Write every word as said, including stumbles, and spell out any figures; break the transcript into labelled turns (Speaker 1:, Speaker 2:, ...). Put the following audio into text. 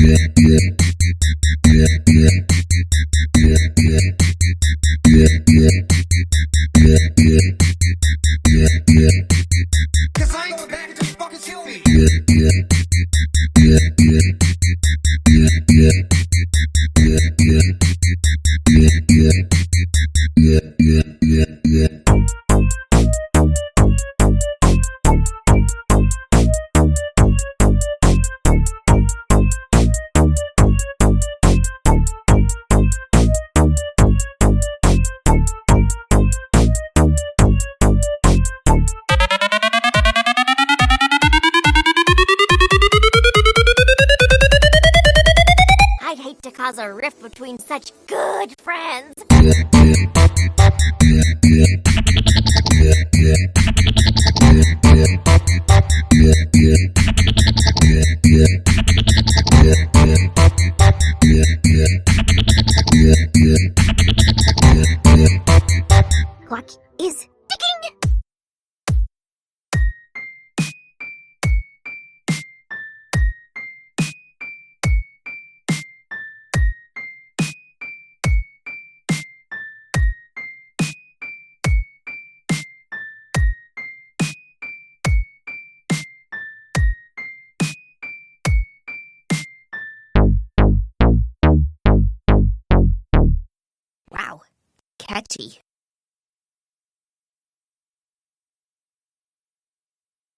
Speaker 1: Cause I ain't going back until you fucking kill me.
Speaker 2: I'd hate to cause a rift between such good friends. Clock is ticking! Wow, catchy.